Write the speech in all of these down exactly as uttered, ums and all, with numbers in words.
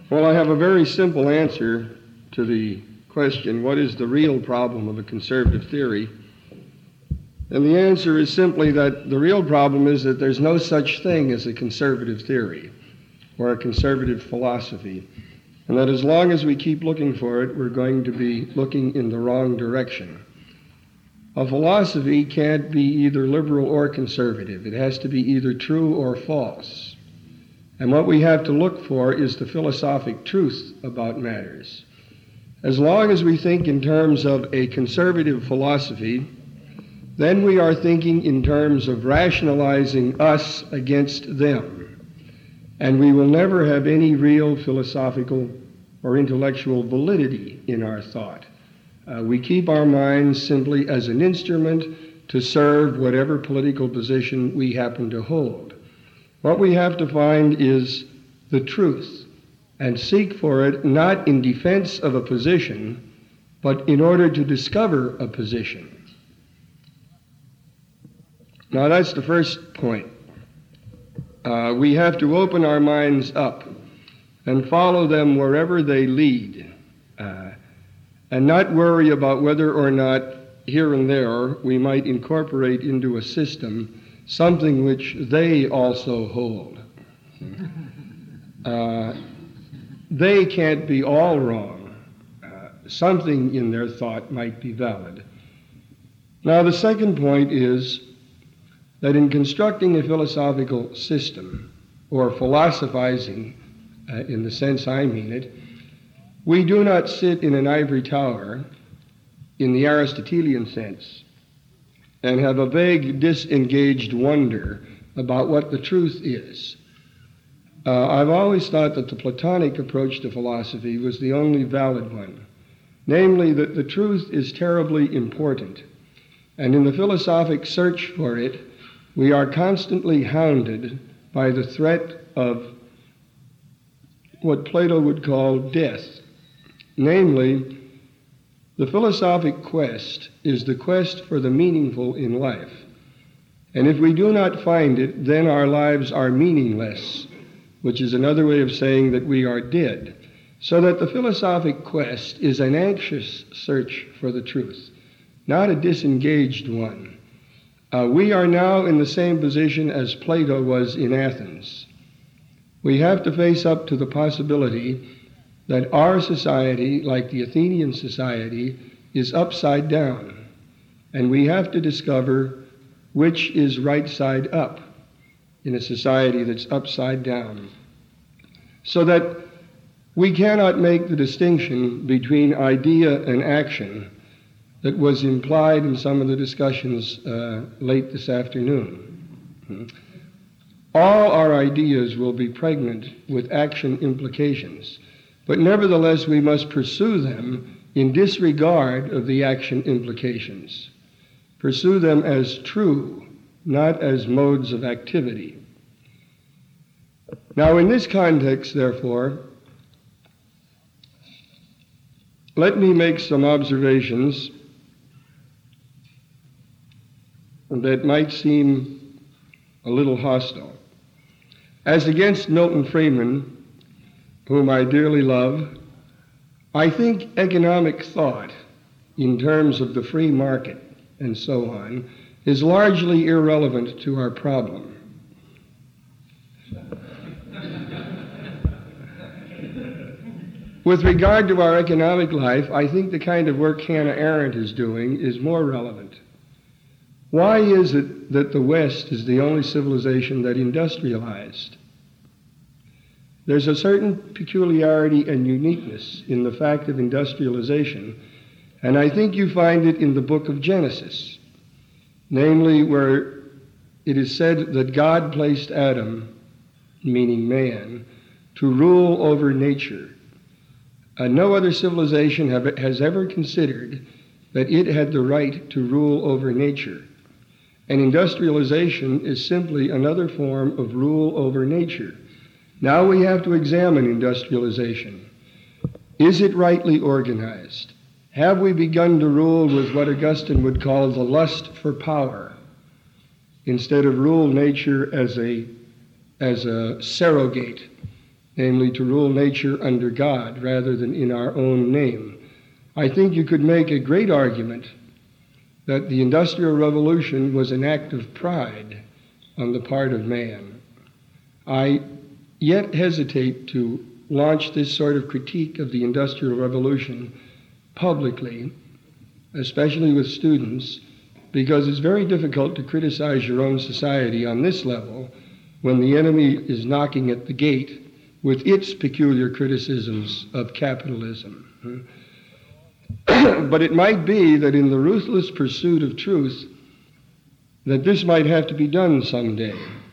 Well, I have a very simple answer to the question, what is the real problem of a conservative theory? And the answer is simply that the real problem is that there's no such thing as a conservative theory or a conservative philosophy, and that as long as we keep looking for it, we're going to be looking in the wrong direction. A philosophy can't be either liberal or conservative. It has to be either true or false. And what we have to look for is the philosophic truth about matters. As long as we think in terms of a conservative philosophy, then we are thinking in terms of rationalizing us against them. And we will never have any real philosophical or intellectual validity in our thought. Uh, we keep our minds simply as an instrument to serve whatever political position we happen to hold. What we have to find is the truth and seek for it not in defense of a position, but in order to discover a position. Now that's the first point. Uh, we have to open our minds up and follow them wherever they lead, uh, and not worry about whether or not here and there we might incorporate into a system something which they also hold. Uh, they can't be all wrong. Uh, something in their thought might be valid. Now the second point is that in constructing a philosophical system, or philosophizing uh, in the sense I mean it, we do not sit in an ivory tower in the Aristotelian sense and have a vague, disengaged wonder about what the truth is. Uh, I've always thought that the Platonic approach to philosophy was the only valid one, namely that the truth is terribly important, and in the philosophic search for it, we are constantly hounded by the threat of what Plato would call death. Namely, the philosophic quest is the quest for the meaningful in life. And if we do not find it, then our lives are meaningless, which is another way of saying that we are dead. So that the philosophic quest is an anxious search for the truth, not a disengaged one. Uh, we are now in the same position as Plato was in Athens. We have to face up to the possibility that our society, like the Athenian society, is upside down, and we have to discover which is right side up in a society that's upside down, so that we cannot make the distinction between idea and action that was implied in some of the discussions uh, late this afternoon. All our ideas will be pregnant with action implications, but nevertheless we must pursue them in disregard of the action implications. Pursue them as true, not as modes of activity. Now in this context, therefore, let me make some observations that might seem a little hostile. As against Milton Friedman, whom I dearly love, I think economic thought in terms of the free market and so on is largely irrelevant to our problem. With regard to our economic life, I think the kind of work Hannah Arendt is doing is more relevant. Why is it that the West is the only civilization that industrialized? There's a certain peculiarity and uniqueness in the fact of industrialization, and I think you find it in the book of Genesis, namely where it is said that God placed Adam, meaning man, to rule over nature. Uh, no other civilization have, has ever considered that it had the right to rule over nature. And industrialization is simply another form of rule over nature. Now we have to examine industrialization. Is it rightly organized? Have we begun to rule with what Augustine would call the lust for power, instead of rule nature as a, as a surrogate namely to rule nature under God rather than in our own name. I think you could make a great argument that the Industrial Revolution was an act of pride on the part of man. I yet hesitate to launch this sort of critique of the Industrial Revolution publicly, especially with students, because it's very difficult to criticize your own society on this level when the enemy is knocking at the gate with its peculiar criticisms of capitalism. But it might be that in the ruthless pursuit of truth, that this might have to be done someday.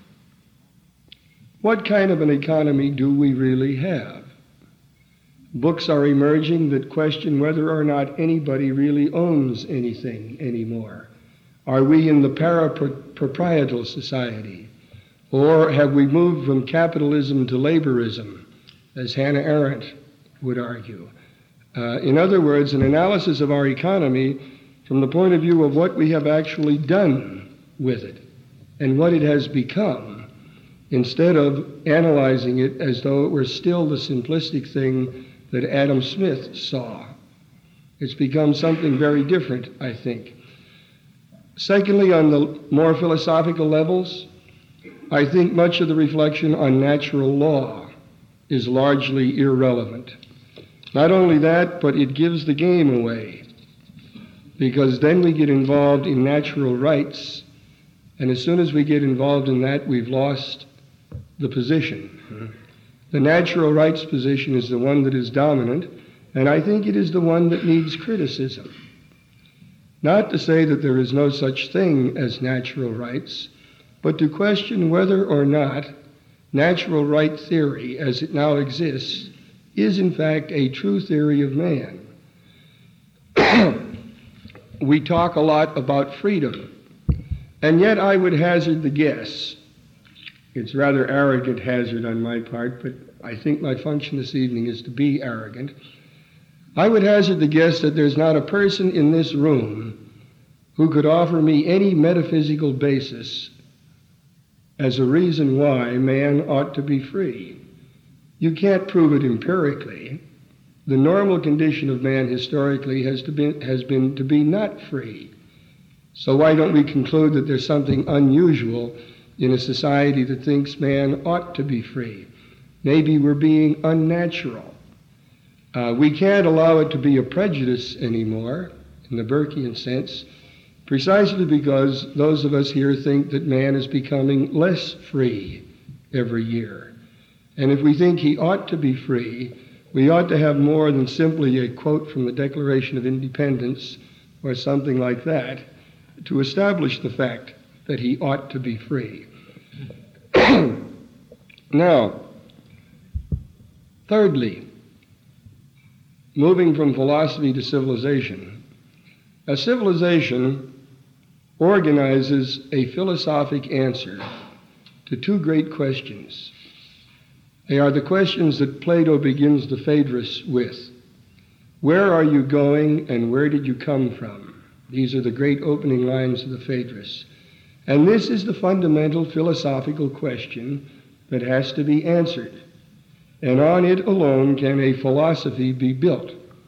What kind of an economy do we really have? Books are emerging that question whether or not anybody really owns anything anymore. Are we in the para-proprietal society? Or have we moved from capitalism to laborism, as Hannah Arendt would argue? Uh, in other words, an analysis of our economy from the point of view of what we have actually done with it and what it has become, instead of analyzing it as though it were still the simplistic thing that Adam Smith saw. It's become something very different, I think. Secondly, on the more philosophical levels, I think much of the reflection on natural law is largely irrelevant. Not only that, but it gives the game away, because then we get involved in natural rights, and as soon as we get involved in that, we've lost the position. The natural rights position is the one that is dominant, and I think it is the one that needs criticism. Not to say that there is no such thing as natural rights, but to question whether or not natural right theory, as it now exists, is in fact a true theory of man. We talk a lot about freedom, and yet I would hazard the guess, it's rather arrogant hazard on my part, but I think my function this evening is to be arrogant. I would hazard the guess that there's not a person in this room who could offer me any metaphysical basis as a reason why man ought to be free. You can't prove it empirically. The normal condition of man historically has, to be, has been to be not free. So why don't we conclude that there's something unusual in a society that thinks man ought to be free? Maybe we're being unnatural. Uh, we can't allow it to be a prejudice anymore, in the Burkean sense, precisely because those of us here think that man is becoming less free every year. And if we think he ought to be free, we ought to have more than simply a quote from the Declaration of Independence or something like that to establish the fact that he ought to be free. Now, thirdly, moving from philosophy to civilization, a civilization organizes a philosophic answer to two great questions. They are the questions that Plato begins the Phaedrus with. Where are you going and where did you come from? These are the great opening lines of the Phaedrus. And this is the fundamental philosophical question that has to be answered. And on it alone can a philosophy be built.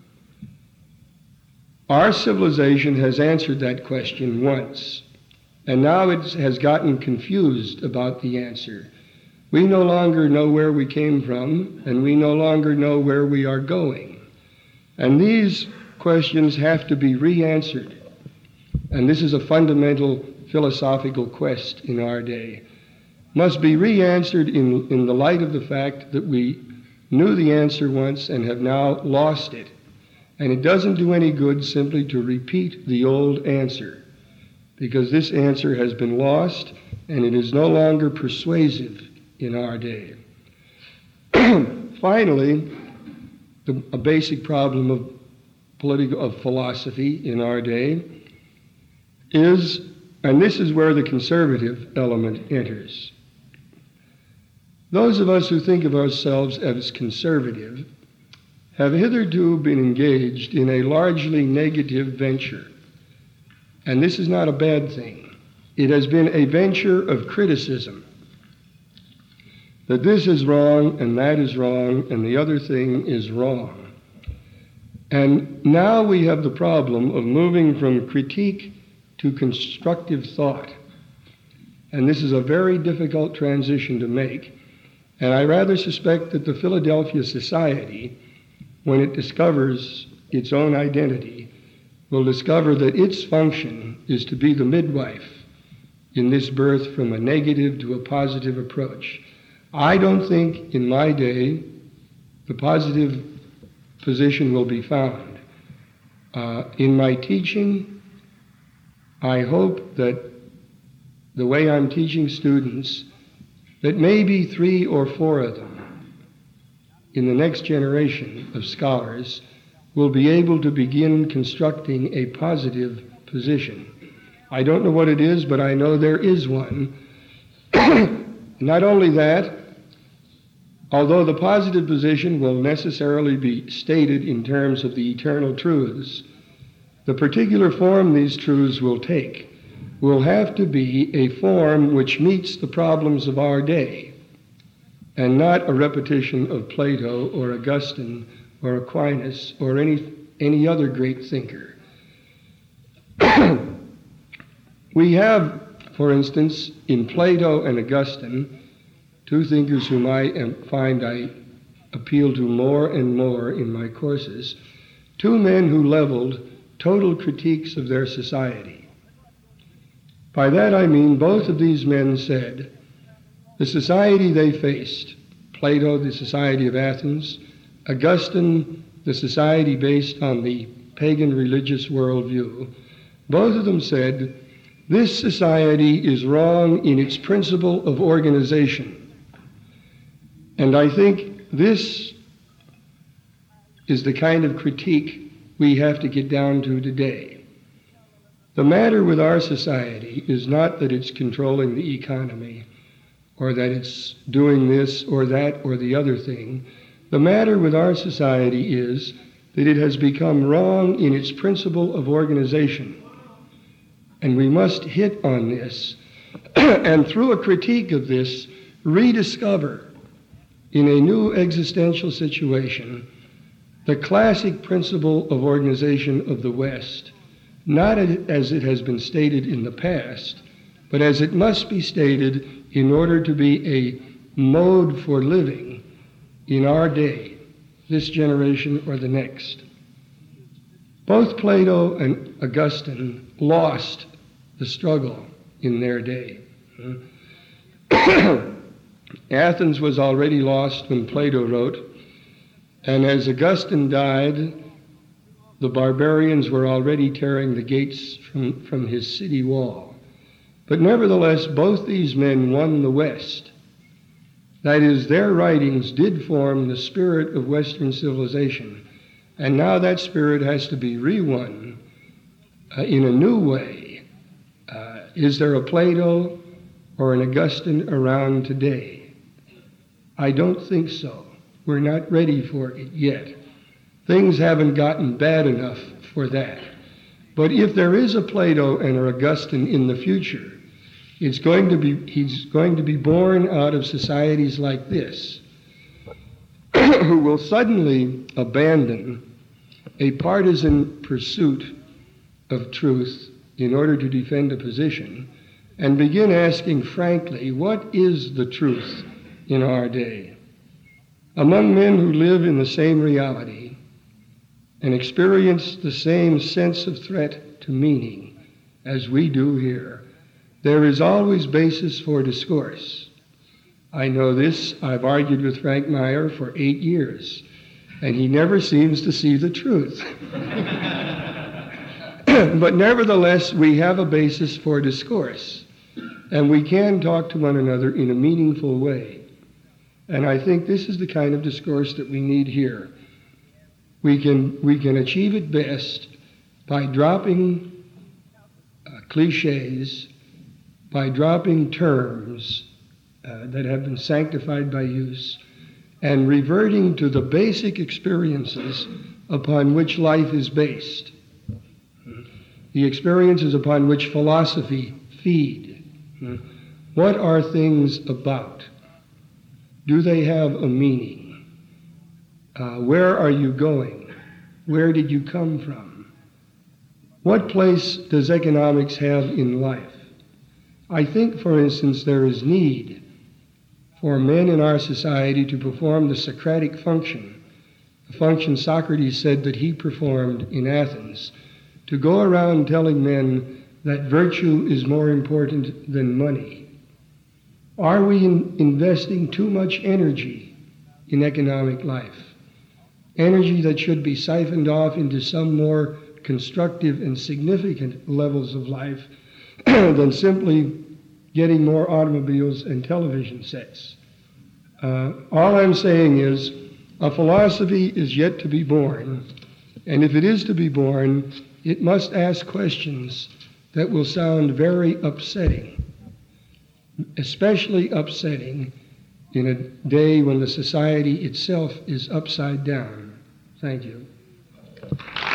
Our civilization has answered that question once, and now it has gotten confused about the answer. We no longer know where we came from, and we no longer know where we are going. And these questions have to be re-answered. And this is a fundamental philosophical quest in our day. Must be re-answered in, in the light of the fact that we knew the answer once and have now lost it. And it doesn't do any good simply to repeat the old answer, because this answer has been lost and it is no longer persuasive in our day. Finally, the, a basic problem of political of philosophy in our day is, and this is where the conservative element enters. Those of us who think of ourselves as conservative have hitherto been engaged in a largely negative venture. And this is not a bad thing. It has been a venture of criticism. that this is wrong and that is wrong and the other thing is wrong. And now we have the problem of moving from critique to constructive thought. And this is a very difficult transition to make. And I rather suspect that the Philadelphia Society, when it discovers its own identity, will discover that its function is to be the midwife in this birth from a negative to a positive approach. I don't think in my day the positive position will be found. Uh, in my teaching, I hope that the way I'm teaching students, that maybe three or four of them in the next generation of scholars will be able to begin constructing a positive position. I don't know what it is, but I know there is one. Not only that, although the positive position will necessarily be stated in terms of the eternal truths, the particular form these truths will take will have to be a form which meets the problems of our day, and not a repetition of Plato or Augustine or Aquinas or any, any other great thinker. We have, for instance, in Plato and Augustine, two thinkers whom I am, find I appeal to more and more in my courses, two men who leveled total critiques of their society. By that I mean both of these men said the society they faced, Plato, the society of Athens, Augustine, the society based on the pagan religious worldview, both of them said, this society is wrong in its principle of organization. And I think this is the kind of critique we have to get down to today. The matter with our society is not that it's controlling the economy or that it's doing this or that or the other thing. The matter with our society is that it has become wrong in its principle of organization. And we must hit on this, and through a critique of this, rediscover in a new existential situation the classic principle of organization of the West, not as it has been stated in the past, but as it must be stated in order to be a mode for living in our day, this generation or the next. Both Plato and Augustine lost the struggle in their day. Athens was already lost when Plato wrote, and as Augustine died, the barbarians were already tearing the gates from, from his city wall. But nevertheless, both these men won the West. That is, their writings did form the spirit of Western civilization. And now that spirit has to be re-won uh, in a new way. Uh, is there a Plato or an Augustine around today? I don't think so. We're not ready for it yet. Things haven't gotten bad enough for that. But if there is a Plato and an Augustine in the future, it's going to be, he's going to be born out of societies like this, who will suddenly abandon a partisan pursuit of truth in order to defend a position and begin asking frankly, what is the truth in our day? Among men who live in the same reality and experience the same sense of threat to meaning as we do here, there is always basis for discourse. I know this. I've argued with Frank Meyer for eight years, and he never seems to see the truth. But nevertheless, we have a basis for discourse, and we can talk to one another in a meaningful way. And I think this is the kind of discourse that we need here. We can, we can achieve it best by dropping uh, cliches, by dropping terms uh, that have been sanctified by use, and reverting to the basic experiences upon which life is based, the experiences upon which philosophy feed. What are things about? Do they have a meaning? Uh, where are you going? Where did you come from? What place does economics have in life? I think, for instance, there is need for men in our society to perform the Socratic function, the function Socrates said that he performed in Athens, to go around telling men that virtue is more important than money. Are we in investing too much energy in economic life? Energy that should be siphoned off into some more constructive and significant levels of life than simply getting more automobiles and television sets. Uh, all I'm saying is a philosophy is yet to be born, and if it is to be born, it must ask questions that will sound very upsetting, especially upsetting in a day when the society itself is upside down. Thank you.